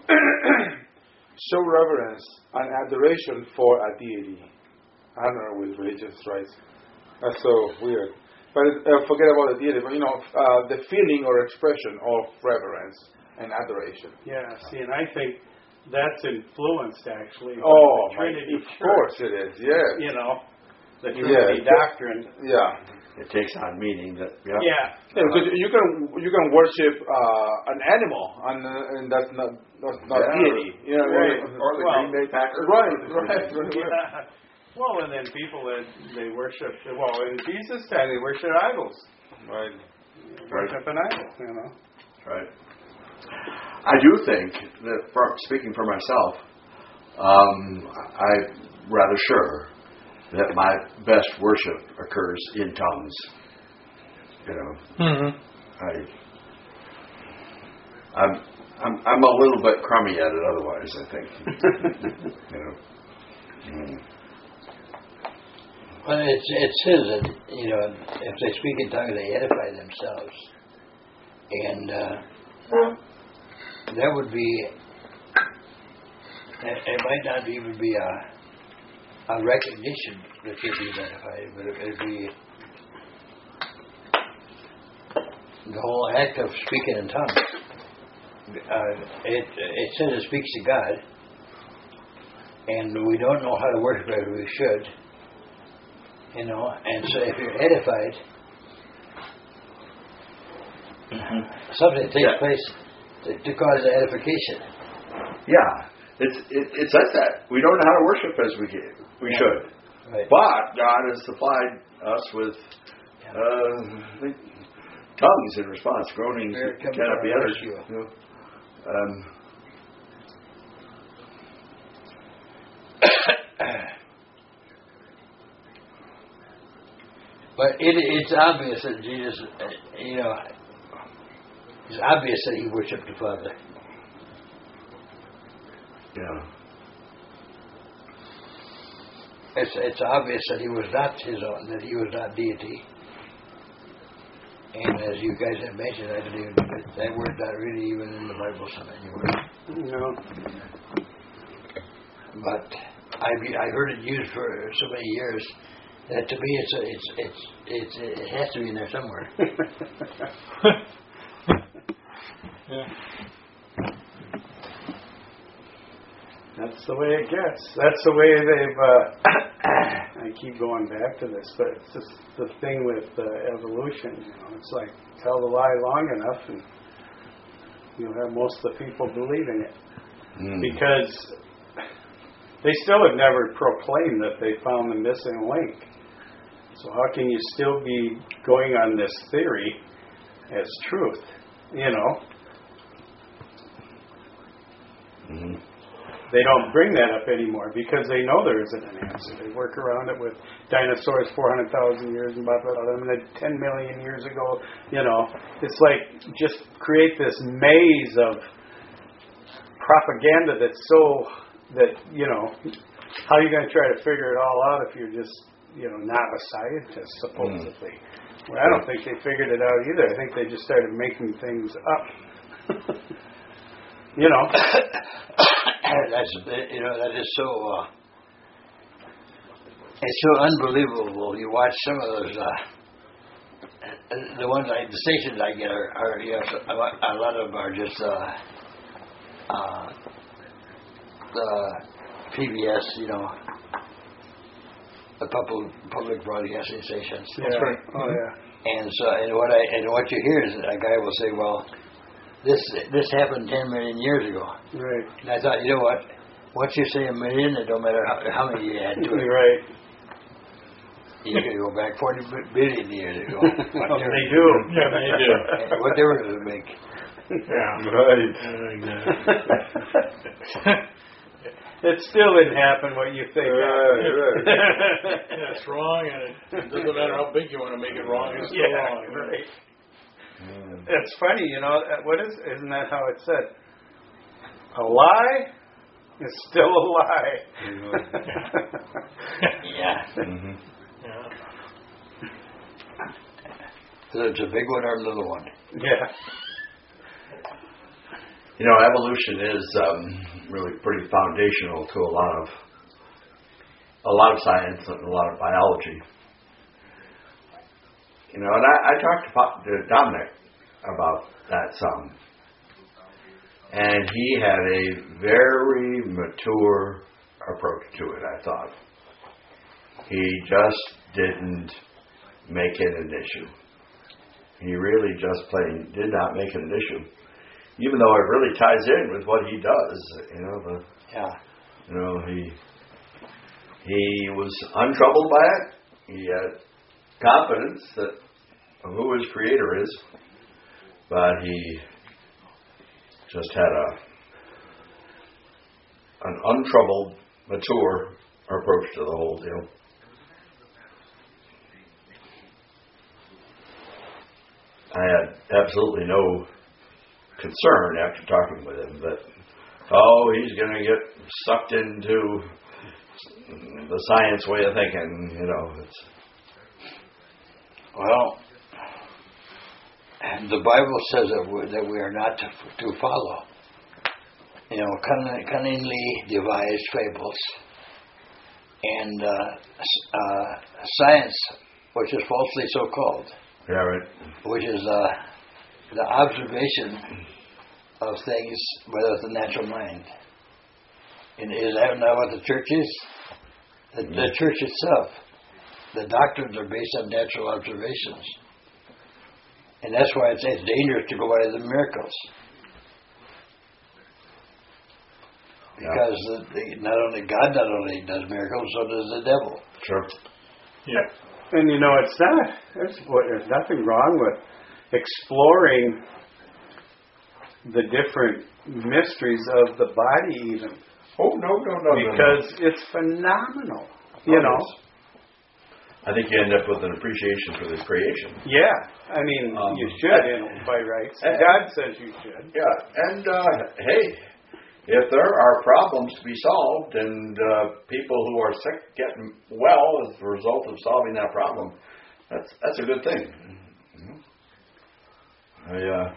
Show reverence and adoration for a deity. I don't know with religious rights. That's so weird. But uh, forget about the deity. But you know, uh, the feeling or expression of reverence and adoration. Yeah. See, and I think that's influenced actually. by Oh, the my, Trinity of Church. course it is. Yes. You know, the Yeah. Trinity doctrine. Yeah. It takes on meaning that. Yeah. Yeah. Yeah, because you can you can worship uh, an animal, and uh, and that's not that's not Yeah. deity. You know, Right. Or the Well, Green Bay Packers. right, right, right. Yeah. Well, and then people that they worship. Well, in Jesus' time, they worship idols. Right. They worship an idol. You know. Right. I do think that, for, speaking for myself, um, I'm rather sure that my best worship occurs in tongues. You know, mhm. I, I'm, I'm, I'm a little bit crummy at it. Otherwise, I think. You know. Mm. Well, it, it says that, you know, if they speak in tongues, they edify themselves. And uh, that would be, it, it might not even be a, a recognition that you're being edified, but it would be the whole act of speaking in tongues. Uh, it, it says it speaks to God, and we don't know how to worship as we should. You know, and so if you're edified, something takes Yeah. place to, to cause the edification. Yeah, it's it, it says that we don't know how to worship as we we Yeah. should, Right. but God has supplied us with uh, tongues in response, groanings Spirit that comes cannot be to our uttered. rescue. You know? um, But it, it's obvious that Jesus, uh, you know, it's obvious that he worshipped the Father. Yeah. It's it's obvious that he was not his own, that he was not deity. And as you guys have mentioned, I don't even that word's not really even in the Bible some anywhere. No. But I've I heard it used for so many years that to me it's a, it's it's it's it has to be in there somewhere. Yeah. That's the way it gets. That's the way they've. Uh, I keep going back to this, but it's just the thing with uh, evolution. You know, it's like tell the lie long enough, and you'll have most of the people believing it Mm. because they still have never proclaimed that they found the missing link. So how can you still be going on this theory as truth? You know. Mm-hmm. They don't bring that up anymore because they know there isn't an answer. They work around it with dinosaurs four hundred thousand years and blah, blah, blah, and then ten million years ago, you know. It's like just create this maze of propaganda that's so, that, you know, how are you going to try to figure it all out if you're just, you know, not a scientist, supposedly? Mm. Well, I don't think they figured it out either. I think they just started making things up. You know. That's you know that is so uh, it's so unbelievable. You watch some of those uh, the ones I, the stations I get are, are you know, a lot a lot of them are just uh, uh, the P B S, you know, the public public broadcasting stations. That's right. Oh yeah. And so and what I and what you hear is a guy will say, well, This this happened ten million years ago. Right. And I thought, you know what? Once you say a million, it don't matter how, how many you add to it. Right. You can go back forty billion years ago. Well, they do. Yeah, they do. What difference does it make? Yeah. Right. Exactly. It still didn't happen what you think. Right, right. Yeah, it's wrong, and it, it doesn't matter how big you want to make it wrong. It's still Yeah, wrong. right. Mm. It's funny, you know. What is? Isn't that how it said? A lie is still a lie. Yeah. Mm-hmm. Yeah. So it's a big one or a little one. Yeah. You know, evolution is um, really pretty foundational to a lot of a lot of science and a lot of biology. You know, and I, I talked to, Pop, to Dominic about that some, and he had a very mature approach to it. I thought he just didn't make it an issue. He really just plain did not make it an issue. Even though it really ties in with what he does, you know, the, Yeah. you know, he he was untroubled by it. He had confidence that of who his creator is, but he just had a an untroubled, mature approach to the whole deal. I had absolutely no concern after talking with him that, oh, he's going to get sucked into the science way of thinking, you know. It's, Well, and the Bible says that we, that we are not to, to follow, you know, cunning, cunningly devised fables, and uh, uh, science, which is falsely so called. yeah, right. Which is uh, the observation of things by the natural mind. And is that not what the church is? The, the church itself, the doctrines are based on natural observations. And that's why it's, it's dangerous to go by the miracles. Because the, the, not only God not only does miracles, so does the devil. Sure. Yeah. And you know, it's not. There's, what, there's nothing wrong with exploring the different mysteries of the body, even. Oh no, no, no, because no, no. it's phenomenal. You Oh, know, yes. I think you end up with an appreciation for this creation. Yeah, I mean, Um, you should, in, by rights. and- God says you should. Yeah, and uh, hey, if there are problems to be solved and uh, people who are sick getting well as a result of solving that problem, that's that's a good thing. I, uh,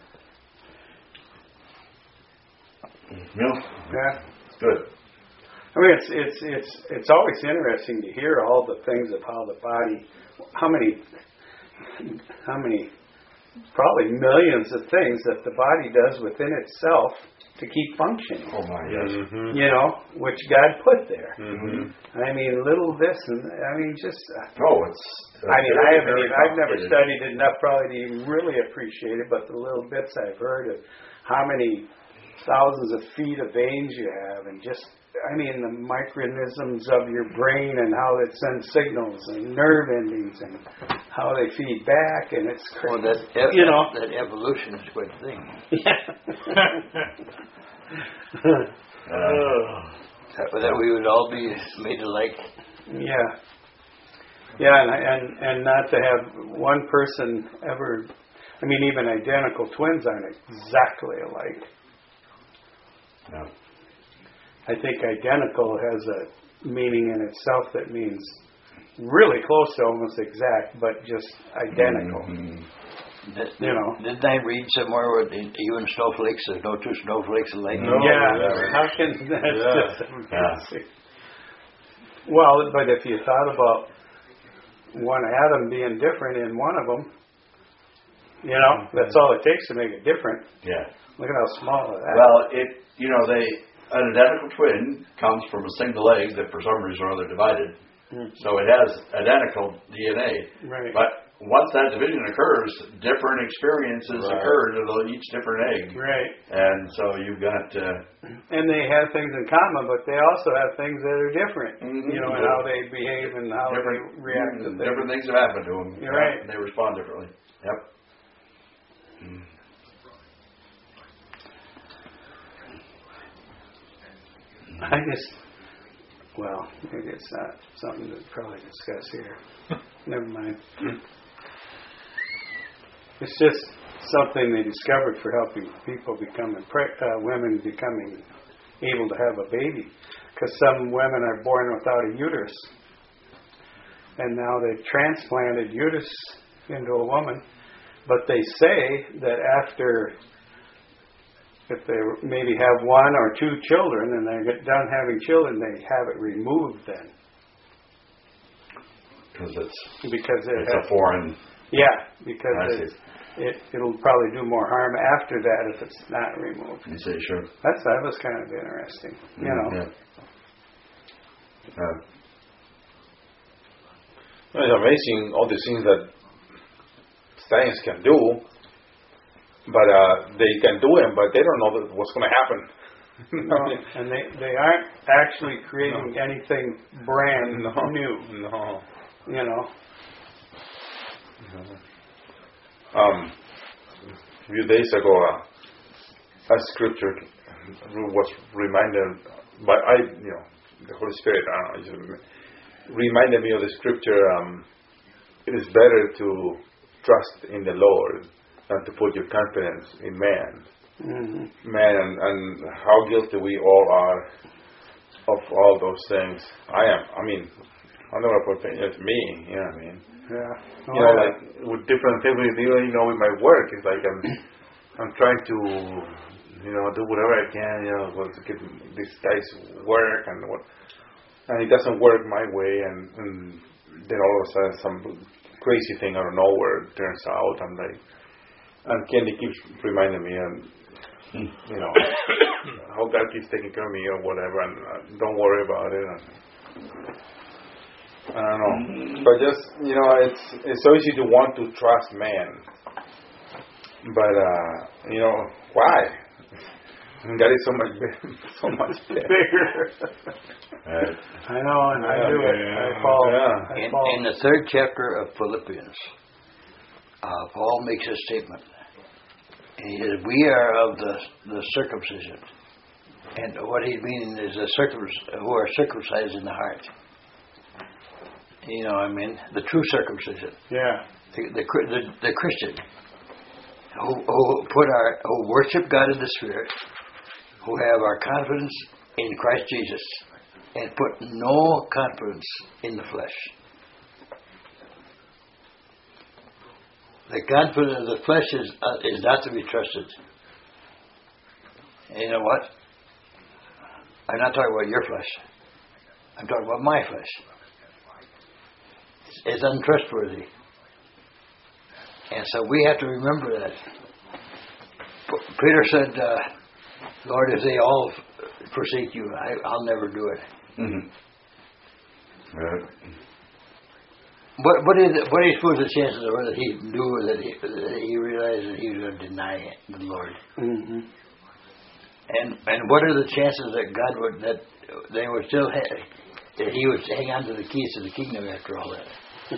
you know, Yeah. good. I mean, it's it's it's it's always interesting to hear all the things of how the body, how many, how many, probably millions of things that the body does within itself to keep functioning. Oh my yes. Mhm. You know, which God put there. Mhm. I mean, little this and I mean, just. Uh, Oh, it's. uh, I mean, I very, haven't. very Even, I've never complicated. studied it enough, probably, to even really appreciate it. But the little bits I've heard of how many thousands of feet of veins you have, and just, I mean, the micronisms of your brain and how it sends signals and nerve endings and how they feed back, and it's Well, crazy. that, ev- you know. that evolution is quite a thing. Yeah. That, that we would all be made alike. Yeah, yeah, and, and and not to have one person ever. I mean, even identical twins aren't exactly alike. No. I think identical has a meaning in itself that means really close to almost exact, but just identical. Mhm. Did, You know. Didn't I read somewhere where the- even snowflakes, there's no two snowflakes alike? No. yeah, yeah. how can that's Yeah. just Yeah. well, but if you thought about one atom being different in one of them, you know, that's all it takes to make it different. Yeah. Look at how small that. Well, it you know they an identical twin comes from a single egg that for some reason or other divided, Mm. so it has identical D N A. Right. But once that division occurs, different experiences Right. occur to each different egg, Right. and so you've got. Uh, And they have things in common, but they also have things that are different. Mhm. You know, and how they behave and how different they react to things. different things have happened to them. You're right. And they respond differently. Yep. Mm. I just, well, maybe it's not something to probably discuss here. Never mind. It's just something they discovered for helping people becoming, pre- uh, women becoming able to have a baby. Because some women are born without a uterus. And now they've transplanted uterus into a woman. But they say that after, if they maybe have one or two children and they get done having children, they have it removed then. Because it's Because it it's has, a foreign. yeah, I because see. it, it, it'll probably do more harm after that if it's not removed. You say sure. That's, that was kind of interesting, you know. Yeah. Uh, It's amazing all the things that science can do, but uh, they can do it, but they don't know that what's going to happen. No, and they, they aren't actually creating anything brand No. new, No. you know. Um, a few days ago, uh, a scripture was reminded by I, you know, the Holy Spirit. I don't know, just reminded me of the scripture. Um, it is better to trust in the Lord than to put your confidence in man. Mm-hmm. Man, and, and how guilty we all are of all those things. I am. I mean, I'm not gonna put it's me. You know what I mean? Yeah. You know, like with different things we do, you know, with my work, it's like I'm, I'm trying to, you know, do whatever I can, you know, to get this guy's work and what, and it doesn't work my way, and, and then all of a sudden some crazy thing out of nowhere turns out. I'm like, and Candy keeps reminding me, and you know, how God keeps taking care of me or whatever, and uh, don't worry about it. And, I don't know, but just you know, it's it's so easy to want to trust man, but uh, you know why? God is so much big, so much bigger. right. I know, and I do it. I fall. Yeah. I In, fall. in the third chapter of Philippians, uh, Paul makes a statement. He says, we are of the, the circumcision. And what he's meaning is the circum, who are circumcised in the heart. You know, I mean, the true circumcision. Yeah. The the, the, the Christian who, who put our who worship God in the Spirit, who have our confidence in Christ Jesus, and put no confidence in the flesh. The confidence of the flesh is uh, is not to be trusted. And you know what? I'm not talking about your flesh. I'm talking about my flesh. It's, it's untrustworthy. And so we have to remember that. P- Peter said, uh, Lord, if they all forsake you, I, I'll never do it. Mm-hmm. Right. What, what, is, what do you suppose the chances are that he knew, that he, that he realized that he was going to deny the Lord? Mm-hmm. And and what are the chances that God would, that they would still have, that he would hang on to the keys to the kingdom after all that?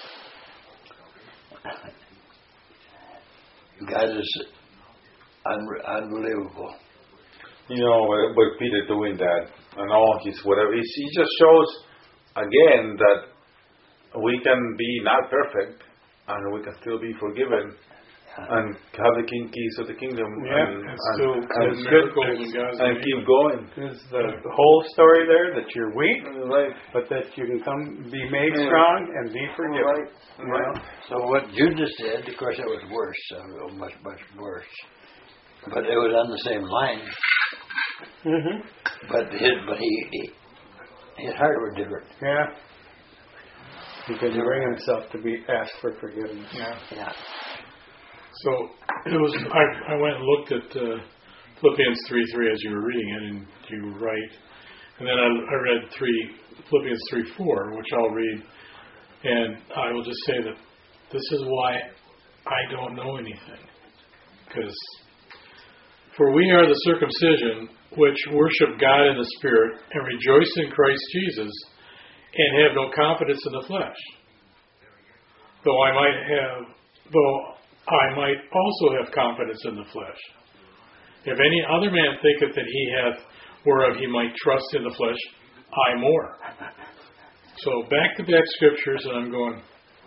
God is un- unbelievable. You know, with, with Peter doing that and all his whatever, he, he just shows again that we can be not perfect and we can still be forgiven and have the king keys of the kingdom Yeah, and, And and, still and, and miracles in God's and name. keep going. Is the whole story there that you're weak, Right. but that you can come be made Yeah. strong and be forgiven? Right. You Right. know? So what Judas did, of course, it was worse, uh, much, much worse. But it was on the same line. Mm-hmm. But his, but he, he his heart was different. Yeah. He couldn't bring himself to be asked for forgiveness. Yeah. Yeah. So it was. I, I went and looked at uh, Philippians three three as you were reading it, and you were right. And then I, I read three Philippians three four, which I'll read, and I will just say that this is why I don't know anything, because for we are the circumcision which worship God in the Spirit and rejoice in Christ Jesus, and have no confidence in the flesh. Though I might have, though. I might also have confidence in the flesh. If any other man thinketh that he hath whereof he might trust in the flesh, I more. So back to back scriptures, and I'm going,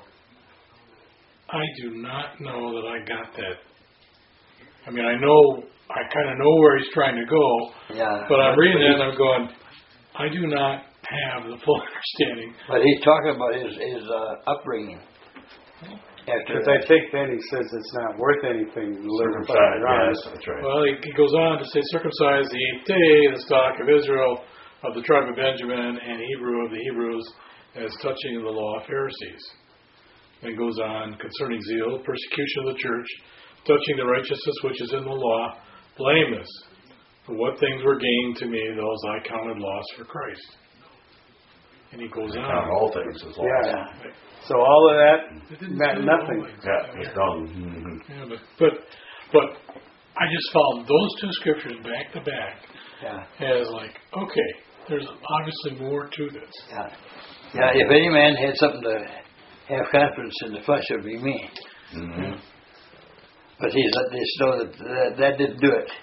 I do not know that I got that. I mean, I know, I kind of know where he's trying to go, Yeah. but I'm reading that and I'm going, I do not have the full understanding. But he's talking about his his uh, upbringing. After Because I think then he says it's not worth anything to live Circumcised, around. yes, that's right. Well, he, he goes on to say, circumcised the eighth day, the stock of Israel, of the tribe of Benjamin, and Hebrew of the Hebrews, as touching the law of Pharisees. And goes on, concerning zeal, persecution of the church, touching the righteousness which is in the law, blameless. For what things were gained to me, those I counted loss for Christ. And he goes Count on. all things as lost. Yeah. So all of that It didn't meant say nothing. all things. Yeah, it's gone. Mm-hmm. Yeah, but, but, but I just found those two scriptures back to back yeah. as like, okay, there's obviously more to this. Yeah. Yeah. If any man had something to have confidence in the flesh, it would be me. Mm-hmm. But he's let this know that that, that didn't do it.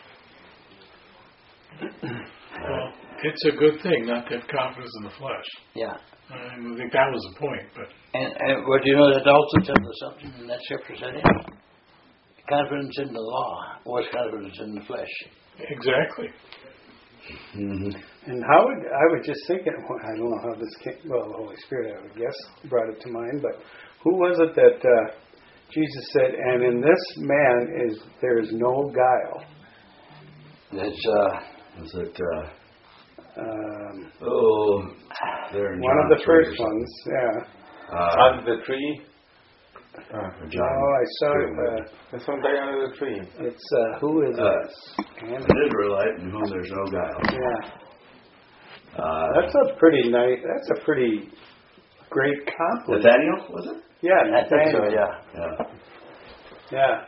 Well, it's a good thing not to have confidence in the flesh. Yeah. I think that was the point. But And, and what do you know that also tells us something in that scripture said it? Confidence in the law was confidence in the flesh. exactly. Mm-hmm. And how would I was just thinking? Well, I don't know how this came. Well, the Holy Spirit, I would guess, brought it to mind. But who was it that uh, Jesus said? And in this man is there is no guile. That's uh, Is it, uh, Um, oh, there in one John of the three or first something. ones, yeah. Uh, Under the tree. Uh, John Oh, I saw two, it. Uh, there's some guy under the tree. it's uh, who is Uh, it? an Andrew. Israelite in whom there's no guile. Yeah, Uh, that's a pretty nice. That's a pretty great compliment. Nathaniel, was it? Yeah, I think so. Nathaniel. Yeah. Yeah. Yeah.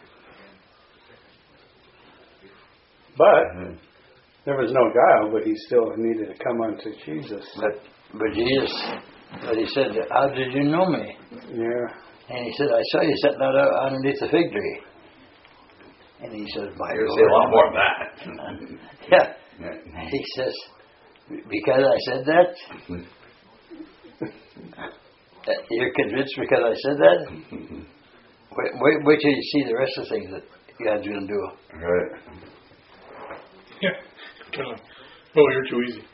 But Mhm. there was no guile, but he still needed to come unto Jesus. But but Jesus, but he said, "How did you know me?" Yeah. And he said, "I saw you sitting out underneath the fig tree." And he says, "My You're Lord." say a lot more than that. Yeah. Yeah. He says, "Because I said that." You're convinced because I said that? wait, wait, wait till you see the rest of the things that God's going to do. Right. Yeah. Kind of, oh, you're too easy.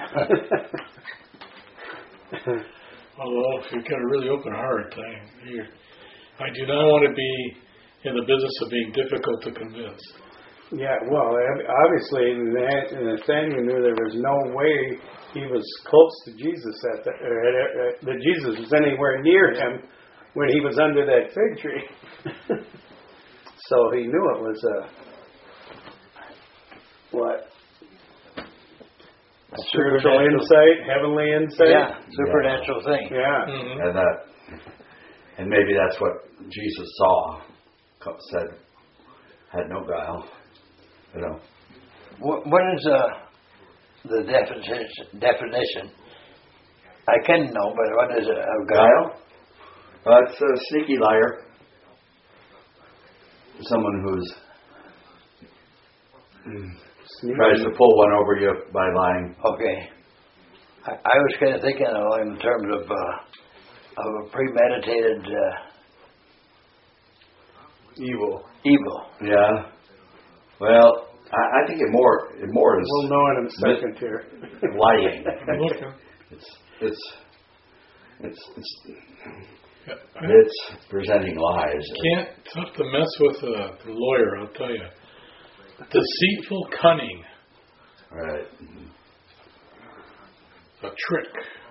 Although, if you've got a really open heart, I, you, I do not want to be in the business of being difficult to convince. Yeah, well, ob- obviously, Na- Nathaniel knew there was no way he was close to Jesus at the, or at, at, that Jesus was anywhere near him when he was under that fig tree. So he knew it was a what? Spiritual insight, heavenly insight. Yeah, supernatural thing. Yeah. Mm-hmm. And that, and maybe that's what Jesus saw, said, had no guile. You know. What, what is uh, the definition? Definition. I can know, but what is it? Of guile? Uh, it's a sneaky liar. Someone who's mm, tries to pull one over you by lying. Okay. I, I was kind of thinking along in terms of uh, of a premeditated uh, Evil. evil. Yeah. Well, I, I think it more it more is We'll know in a second here. lying. I'm looking. It's it's it's it's Yeah, I it's presenting lies. can't tough to mess with a lawyer, I'll tell you. Deceitful cunning, Right. a trick.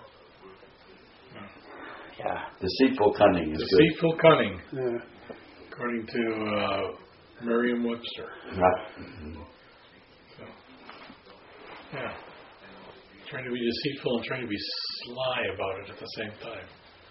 Yeah. Deceitful cunning is Deceitful cunning, Yeah. according to uh, Merriam-Webster. good. Right. So, yeah. Trying to be deceitful and trying to be sly about it at the same time.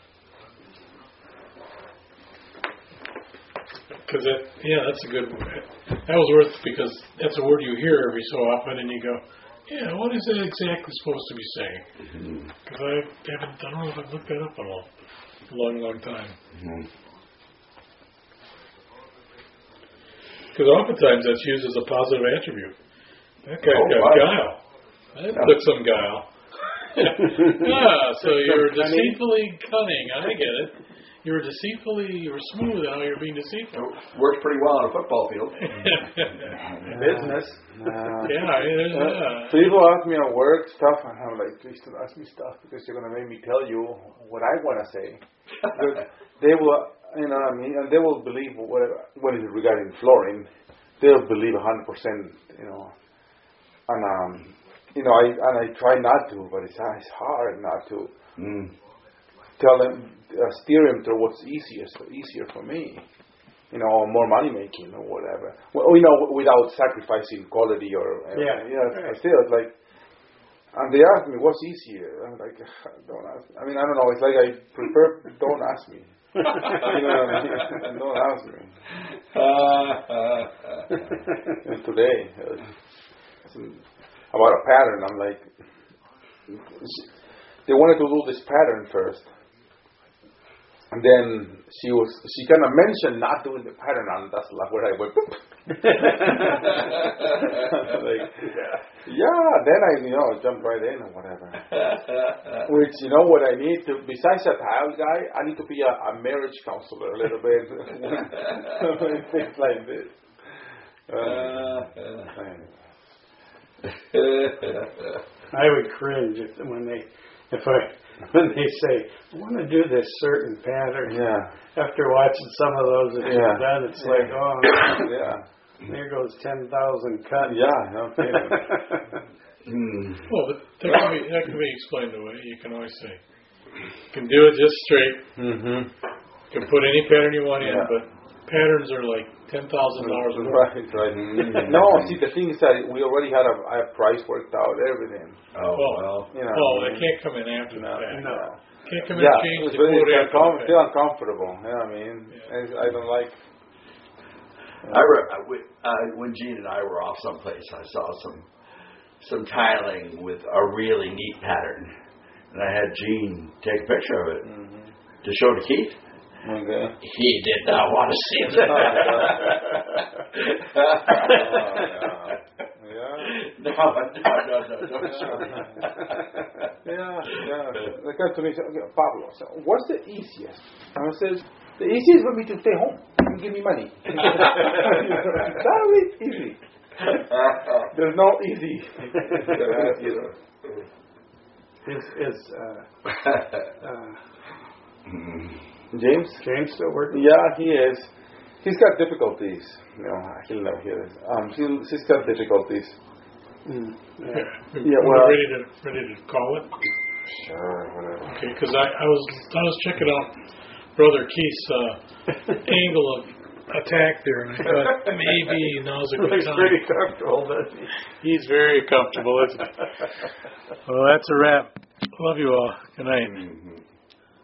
Because that, yeah, that's a good. That was worth because that's a word you hear every so often, and you go, yeah, what is it exactly supposed to be saying? Because I haven't, I don't know if I've looked that up in a long, long, long time. Because oftentimes that's used as a positive attribute. That guy's Oh, got wow. guile. That took some guile. Yeah, so you're deceitfully cunning. I get it. You're deceitfully, you're smooth how you're being deceitful. Works pretty well on a football field. Business. Uh, Yeah, there's uh, that. people ask me at work stuff, and I'm like, please don't ask me stuff because you're gonna make me tell you what I wanna say. Because they will, you know what I mean, and they will believe whatever. What is it regarding flooring? They'll believe a hundred percent, you know. And um, you know, I and I try not to, but it's it's hard not to. Mm. Tell them, uh, steer them to what's easiest, easier for me, you know, or more money making or whatever. Well, you know, without sacrificing quality or uh, Yeah. you know, Right. still it's like, and they ask me what's easier. I'm like, don't ask me. I mean, I don't know. It's like I prefer don't ask me. You know what I mean? Don't ask me. And today, uh, about a pattern, I'm like, they wanted to do this pattern first. And then she was, she kind of mentioned not doing the pattern, and that's like where I went. Like, yeah, then I, you know, jumped right in or whatever. Which, you know what I need to, besides a tile guy, I need to be a, a marriage counselor a little bit. Things like this. Uh, I would cringe if, when they, if I, when they say, I want to do this certain pattern. yeah. After watching some of those that Yeah. you've done, it's like, oh, Yeah. there goes ten thousand cuts. Yeah, no kidding. Mm. Well, but that can be, that can be explained away. You can always say, you can do it just straight. Mm-hmm. You can put any pattern you want in, Yeah. but patterns are like ten thousand dollars more. Right, right. No, see, the thing is that we already had a, a price worked out, everything. Oh, Oh. well. You know. Oh, they can't come in after the No, fact. no. Can't come in Yeah, and change it's the really quote it's after uncom- the feel fact. uncomfortable. You know what I mean? Yeah. And I don't like. I re- I w- uh, when Gene and I were off someplace, I saw some some tiling with a really neat pattern, and I had Gene take a picture of it Mm-hmm. to show to Keith. Okay. He did not want to see it. Oh, yeah. Yeah. No, no, no, no, no, sorry. Yeah, yeah. They come to me and say, okay, Pablo, so what's the easiest? And I says, the easiest would be to stay home and give me money. That is easy. There's no easy. You know. Is is uh, uh, James? James still working? Yeah, he is. He's got difficulties. You know, he'll never hear this. Um, he'll, he's got difficulties. Mm. Yeah. Yeah, Yeah, well- ready to ready to call it. Sure, whatever. Okay, because I, I was I was checking out Brother Keith's uh, angle of attack there, and I thought maybe now's a good Looks time. pretty comfortable, doesn't he? He's very comfortable, isn't he? Well, that's a wrap. Love you all. Good night. Mhm.